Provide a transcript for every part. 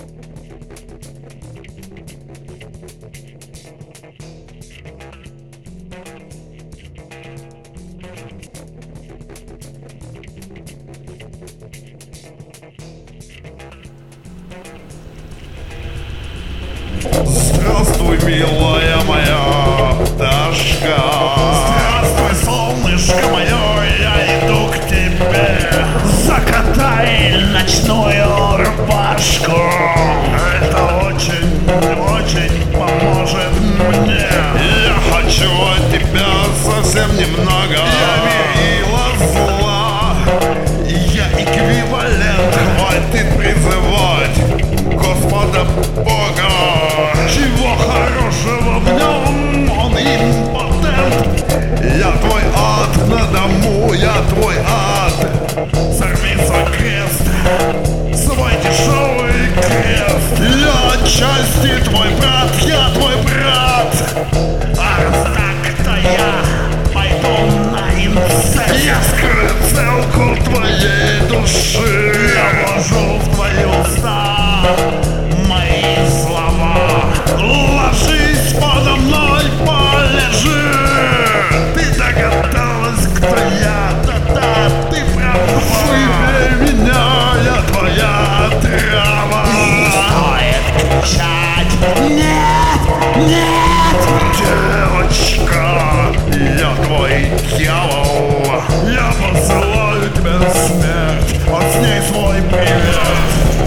Здравствуй, милая моя пташка. Здравствуй, солнышко мое, я иду к тебе. Закатай ночную рубашку. Это очень поможет мне. Я хочу от тебя совсем немного. Я мерила зла, Я эквивалент. Хватит призывать Господа Бога. чего хорошего в нем, он импотент. Я твой ад на дому, я твой ад. Сорвится крест, свой дешевый крест. Я отчасти твой брат, я твой брат. А раз так-то я пойду на инцест. Я скрою целку твоей души. Я вложу в твои уста мои слова. Ложись подо мной, полежи. Ты догадалась, кто я? Да-да, ты права. Выбери меня, я твоя трава. Стоит кричать: нет, нет. Девочка, я твой дьявол. Я посылаю тебе смерть, а с ней свой привет.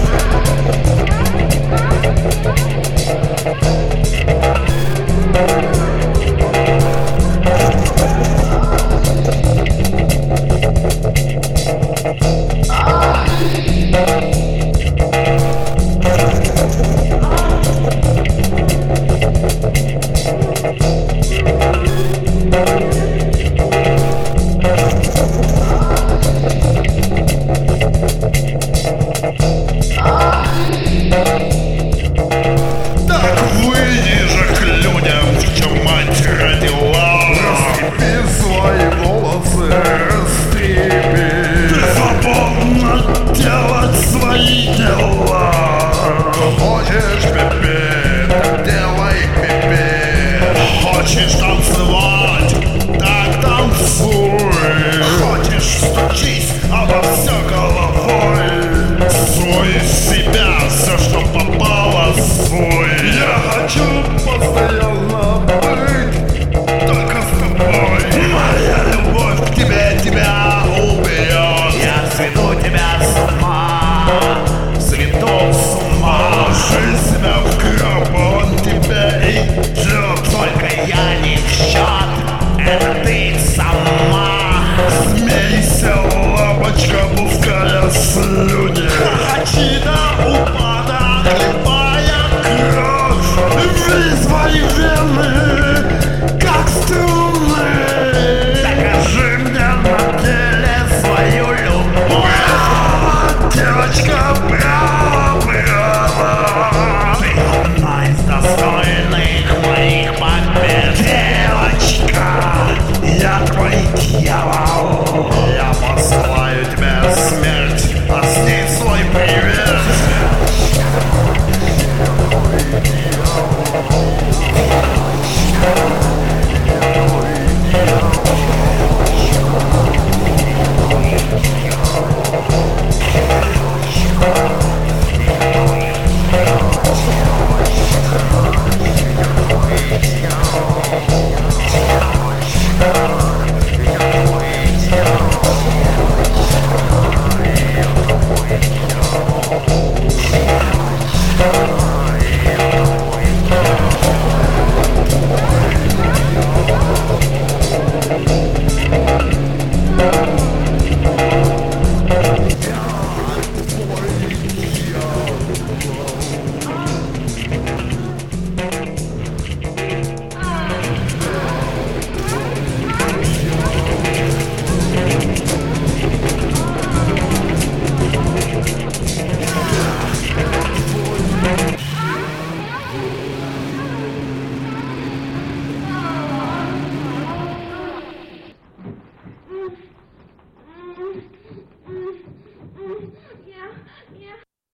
Так выйди же к людям, в чем мать родила. Растрепи свои волосы, растрепи. Ты свободна делать свои дела. Хочешь пипи, так делай пипи. Хочешь танцевать?